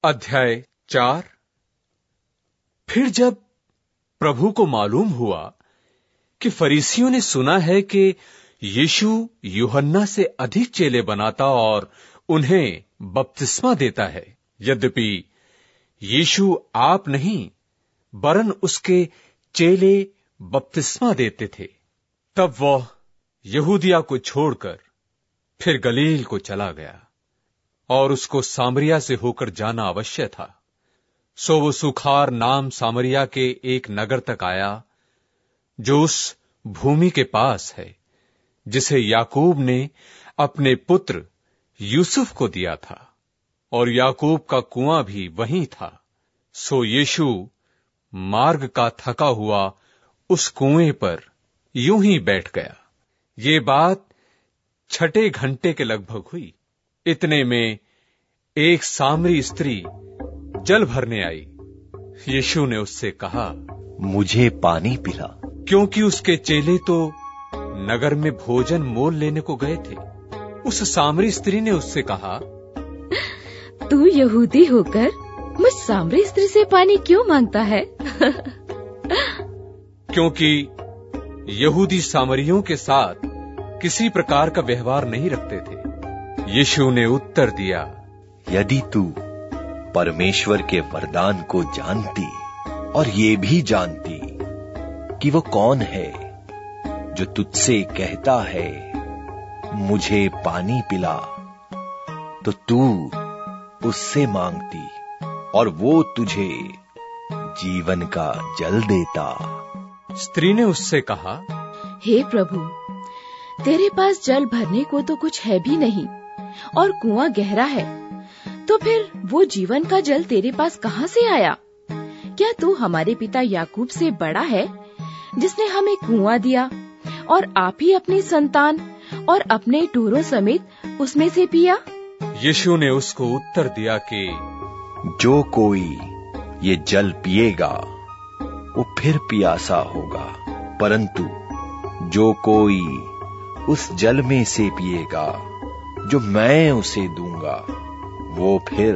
अध्याय 4। फिर जब प्रभु को मालूम हुआ कि फरीसियों ने सुना है कि यीशु यूहन्ना से अधिक चेले बनाता और उन्हें बपतिस्मा देता है, यद्यपि यीशु आप नहीं वरन उसके चेले बपतिस्मा देते थे, तब वह यहूदिया को छोड़कर फिर गलील को चला गया और उसको सामरिया से होकर जाना अवश्य था। सो वो सुखार नाम सामरिया के एक नगर तक आया जो उस भूमि के पास है जिसे याकूब ने अपने पुत्र यूसुफ को दिया था, और याकूब का कुआं भी वहीं था। सो यीशु मार्ग का थका हुआ उस कुएं पर यूं ही बैठ गया। ये बात 6 घंटे के लगभग हुई। इतने में एक सामरी स्त्री जल भरने आई। यीशु ने उससे कहा, मुझे पानी पिला, क्योंकि उसके चेले तो नगर में भोजन मोल लेने को गए थे। उस सामरी स्त्री ने उससे कहा, तू यहूदी होकर मुझ सामरी स्त्री से पानी क्यों मांगता है? क्योंकि यहूदी सामरियों के साथ किसी प्रकार का व्यवहार नहीं रखते थे। यीशु ने उत्तर दिया, यदि तू परमेश्वर के वरदान को जानती और ये भी जानती कि वो कौन है जो तुझसे कहता है मुझे पानी पिला, तो तू उससे मांगती और वो तुझे जीवन का जल देता। स्त्री ने उससे कहा, हे प्रभु, तेरे पास जल भरने को तो कुछ है भी नहीं और कुआं गहरा है, तो फिर वो जीवन का जल तेरे पास कहाँ से आया? क्या तू हमारे पिता याकूब से बड़ा है जिसने हमें कुआं दिया और आप ही अपनी संतान और अपने टूरों समेत उसमें से पिया? यीशु ने उसको उत्तर दिया कि जो कोई ये जल पिएगा वो फिर प्यासा होगा, परंतु जो कोई उस जल में से पिएगा जो मैं उसे दूंगा, वो फिर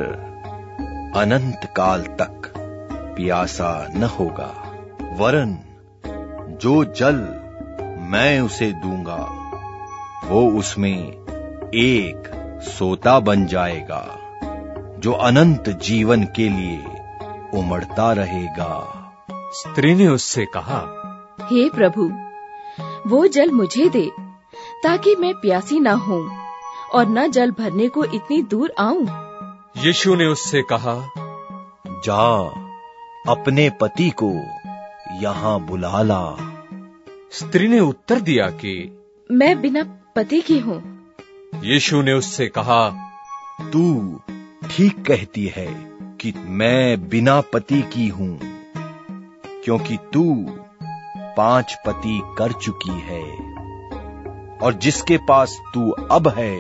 अनंत काल तक प्यासा न होगा, वरन जो जल मैं उसे दूंगा वो उसमें एक सोता बन जाएगा जो अनंत जीवन के लिए उमड़ता रहेगा। स्त्री ने उससे कहा, हे प्रभु, वो जल मुझे दे ताकि मैं प्यासी न हूँ और न जल भरने को इतनी दूर आऊं। यीशु ने उससे कहा, जा अपने पति को यहाँ बुला ला। स्त्री ने उत्तर दिया कि मैं बिना पति की हूँ। यीशु ने उससे कहा, तू ठीक कहती है कि मैं बिना पति की हूँ, क्योंकि तू 5 पति कर चुकी है और जिसके पास तू अब है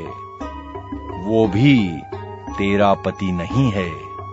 वो भी तेरा पति नहीं है,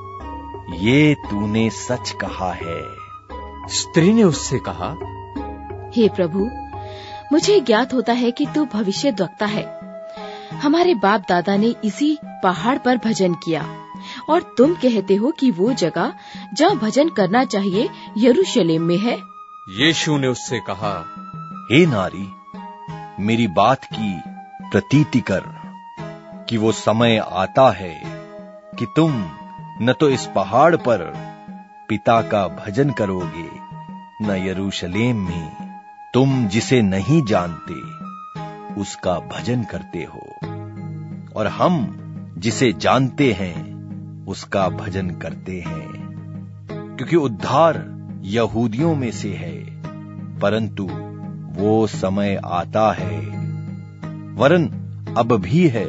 ये तूने सच कहा है। स्त्री ने उससे कहा, हे प्रभु, मुझे ज्ञात होता है कि तू भविष्यद्वक्ता है। हमारे बाप दादा ने इसी पहाड़ पर भजन किया और तुम कहते हो कि वो जगह जहाँ भजन करना चाहिए यरूशलेम में है। यीशु ने उससे कहा, हे नारी, मेरी बात की प्रतीति कर कि वो समय आता है कि तुम न तो इस पहाड़ पर पिता का भजन करोगे, न यरूशलेम में तुम जिसे नहीं जानते उसका भजन करते हो, और हम जिसे जानते हैं उसका भजन करते हैं, क्योंकि उद्धार यहूदियों में से है, परंतु वो समय आता है, वरन अब भी है,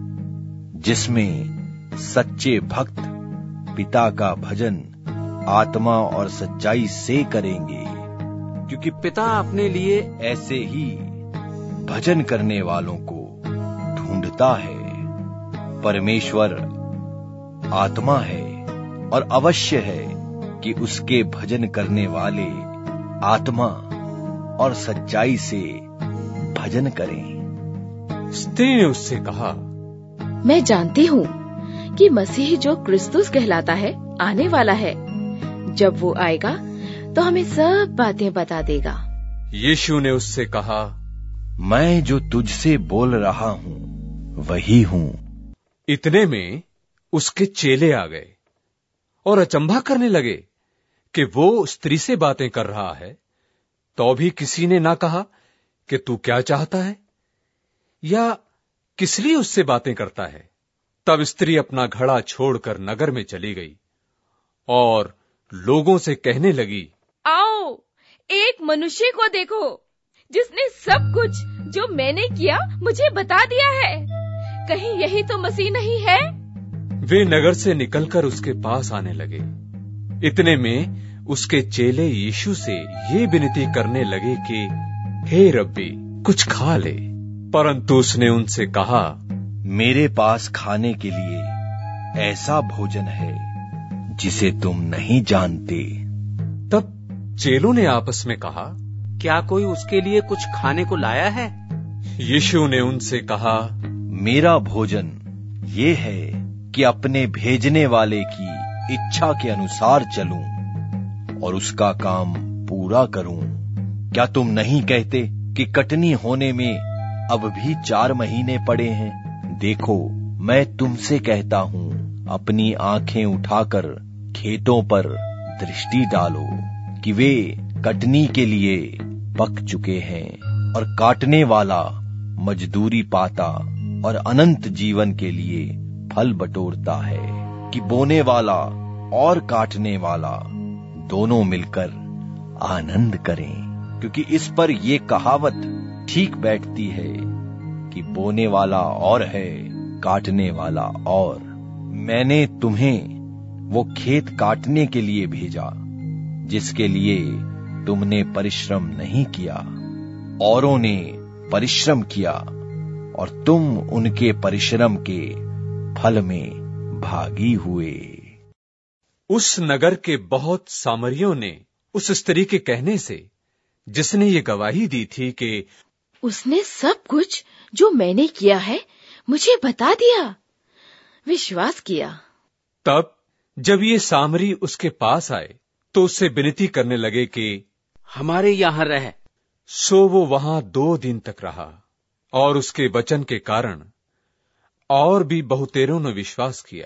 जिसमें सच्चे भक्त पिता का भजन आत्मा और सच्चाई से करेंगे, क्योंकि पिता अपने लिए ऐसे ही भजन करने वालों को ढूंढता है। परमेश्वर आत्मा है और अवश्य है कि उसके भजन करने वाले आत्मा और सच्चाई से भजन करें। स्त्री ने उससे कहा, मैं जानती हूँ कि मसीह जो क्रिस्तुस कहलाता है आने वाला है। जब वो आएगा तो हमें सब बातें बता देगा। यीशु ने उससे कहा, मैं जो तुझसे बोल रहा हूँ वही हूँ। इतने में उसके चेले आ गए और अचंभा करने लगे कि वो स्त्री से बातें कर रहा है। तो भी किसी ने ना कहा कि तू क्या चाहता है या किस लिए उससे बातें करता है। तब स्त्री अपना घड़ा छोड़कर नगर में चली गई और लोगों से कहने लगी, आओ एक मनुष्य को देखो जिसने सब कुछ जो मैंने किया मुझे बता दिया है। कहीं यही तो मसीह नहीं है? वे नगर से निकलकर उसके पास आने लगे। इतने में उसके चेले यीशु से ये विनती करने लगे कि हे रब्बी, कुछ खा ले। परंतु उसने उनसे कहा, मेरे पास खाने के लिए ऐसा भोजन है जिसे तुम नहीं जानते। तब चेलों ने आपस में कहा, क्या कोई उसके लिए कुछ खाने को लाया है? यीशु ने उनसे कहा, मेरा भोजन ये है कि अपने भेजने वाले की इच्छा के अनुसार चलूं और उसका काम पूरा करूं। क्या तुम नहीं कहते कि कटनी होने में अब भी 4 महीने पड़े हैं? देखो, मैं तुमसे कहता हूं, अपनी आंखें उठाकर खेतों पर दृष्टि डालो कि वे कटनी के लिए पक चुके हैं और काटने वाला मजदूरी पाता और अनंत जीवन के लिए फल बटोरता है कि बोने वाला और काटने वाला दोनों मिलकर आनंद करें। क्योंकि इस पर ये कहावत ठीक बैठती है कि बोने वाला और है, काटने वाला और। मैंने तुम्हें वो खेत काटने के लिए भेजा जिसके लिए तुमने परिश्रम नहीं किया। औरों ने परिश्रम किया और तुम उनके परिश्रम के फल में भागी हुए। उस नगर के बहुत सामरियों ने उस स्त्री के कहने से, जिसने ये गवाही दी थी कि उसने सब कुछ जो मैंने किया है मुझे बता दिया, विश्वास किया। तब जब ये सामरी उसके पास आए तो उससे विनती करने लगे कि हमारे यहाँ रह। सो वो वहां 2 दिन तक रहा और उसके वचन के कारण और भी बहुतेरों ने विश्वास किया।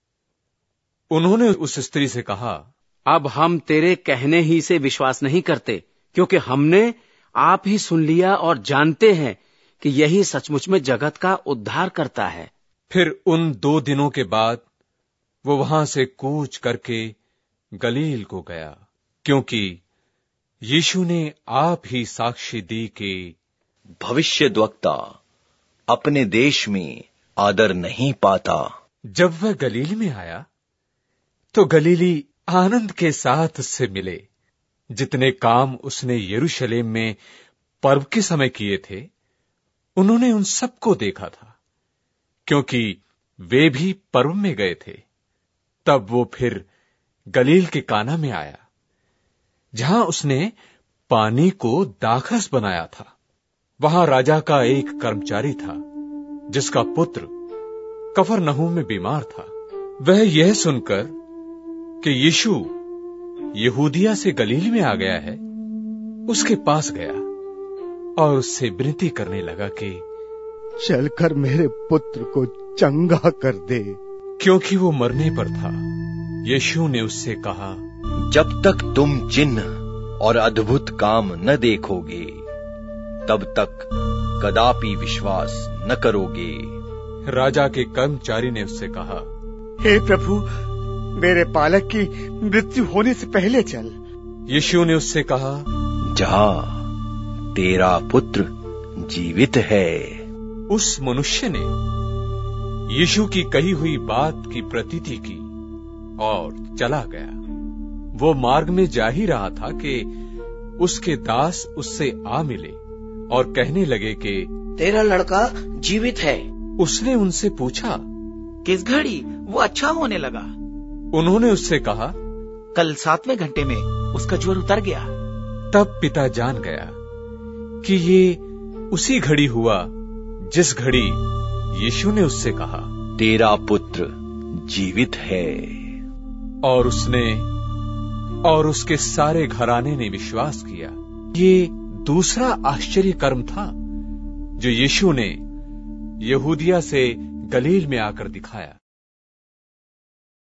उन्होंने उस स्त्री से कहा, अब हम तेरे कहने ही से विश्वास नहीं करते, क्योंकि हमने आप ही सुन लिया और जानते हैं कि यही सचमुच में जगत का उद्धार करता है। फिर उन 2 दिनों के बाद वो वहां से कूच करके गलील को गया, क्योंकि यीशु ने आप ही साक्षी दी कि भविष्यद्वक्ता अपने देश में आदर नहीं पाता। जब वह गलील में आया तो गलीली आनंद के साथ उससे मिले। जितने काम उसने यरूशलेम में पर्व के समय किए थे, उन्होंने उन सबको देखा था, क्योंकि वे भी पर्व में गए थे। तब वो फिर गलील के काना में आया, जहां उसने पानी को दाखरस बनाया था। वहां राजा का एक कर्मचारी था, जिसका पुत्र कफरनहूम में बीमार था। वह यह सुनकर कि यीशु यहूदिया से गलील में आ गया है, उसके पास गया और उससे विनती करने लगा कि चलकर मेरे पुत्र को चंगा कर दे, क्योंकि वो मरने पर था। यीशु ने उससे कहा, जब तक तुम चिन्ह और अद्भुत काम न देखोगे, तब तक कदापि विश्वास न करोगे। राजा के कर्मचारी ने उससे कहा, हे प्रभु, मेरे बालक की मृत्यु होने से पहले चल। यीशु ने उससे कहा, जा, तेरा पुत्र जीवित है। उस मनुष्य ने यीशु की कही हुई बात की प्रतीति की और चला गया। वो मार्ग में जा ही रहा था कि उसके दास उससे आ मिले और कहने लगे कि तेरा लड़का जीवित है। उसने उनसे पूछा, किस घड़ी वो अच्छा होने लगा? उन्होंने उससे कहा, कल 7वें घंटे में उसका ज्वर उतर गया। तब पिता जान गया कि ये उसी घड़ी हुआ जिस घड़ी यीशु ने उससे कहा, तेरा पुत्र जीवित है। और उसने और उसके सारे घराने ने विश्वास किया। ये दूसरा आश्चर्य कर्म था जो यीशु ने यहूदिया से गलील में आकर दिखाया।